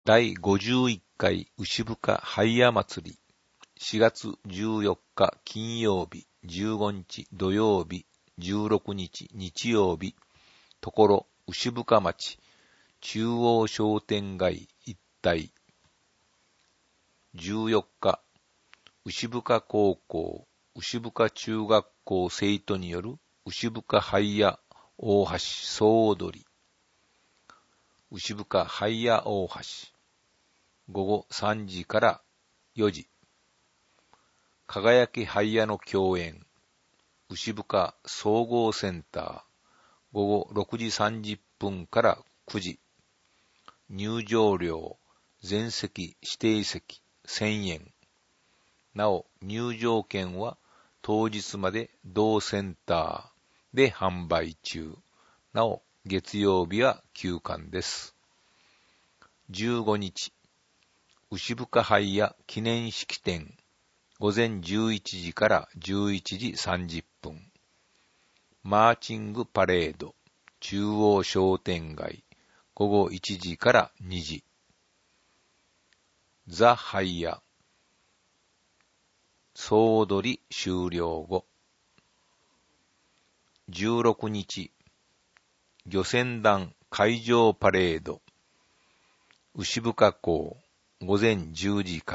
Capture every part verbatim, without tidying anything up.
第ごじゅういっかい牛深ハイヤ祭り、しがつじゅうよっか金曜日、じゅうごにち土曜日、じゅうろくにち日曜日、ところ牛深町中央商店街一帯。じゅうよっか、牛深高校、牛深中学校生徒による牛深ハイヤ大橋総踊り。牛深ハイヤ大橋。ごごさんじからよじ。輝きハイヤの共演。牛深総合センター。ごごろくじさんじゅっぷんからくじ。入場料、全席指定席せんえん。なお、入場券は当日まで同センターで販売中。なお、月曜日は休館です。じゅうごにち、牛深ハイヤ記念式典。ごぜんじゅういちじからじゅういちじさんじゅっぷん。マーチングパレード。中央商店街。ごごいちじからにじ。ザ・ハイヤ。総踊り終了後。じゅうろくにち、漁船団海上パレード。牛深港。ごぜんじゅうじから。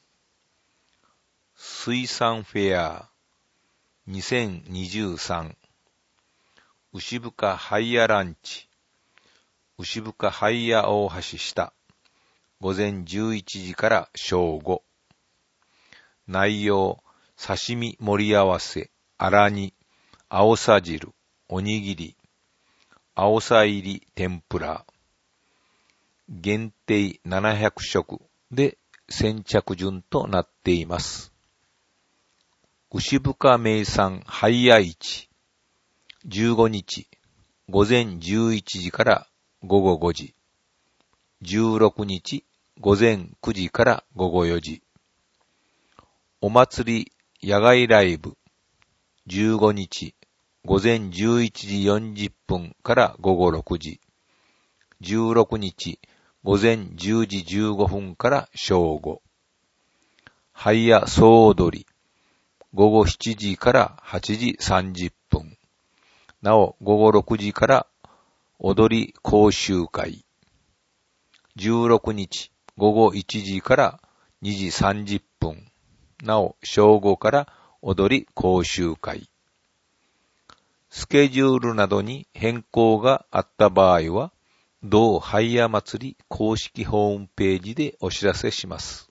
水産フェアにせんにじゅうさん。牛深ハイヤランチ。牛深ハイヤ大橋下。ごぜんじゅういちじから正午。内容、刺身盛り合わせ、あら煮、青さ汁、おにぎり、青さ入り天ぷら。限定ななひゃくしょくで先着順となっています。牛深名産ハイヤ市。じゅうごにち、ごぜんじゅういちじからごごごじ。じゅうろくにち、ごぜんくじからごごよじ。お祭り野外ライブ。じゅうごにち、ごぜんじゅういちじよんじゅっぷんからごごろくじ。じゅうろくにち、ごぜんじゅうじじゅうごふんから正午。ハイヤ総踊り。ごごしちじからはちじさんじゅっぷん。なお、ごごろくじから踊り講習会。じゅうろくにち、ごごいちじからにじさんじゅっぷん。なお、正午から踊り講習会。スケジュールなどに変更があった場合は、同ハイヤ祭り公式ホームページでお知らせします。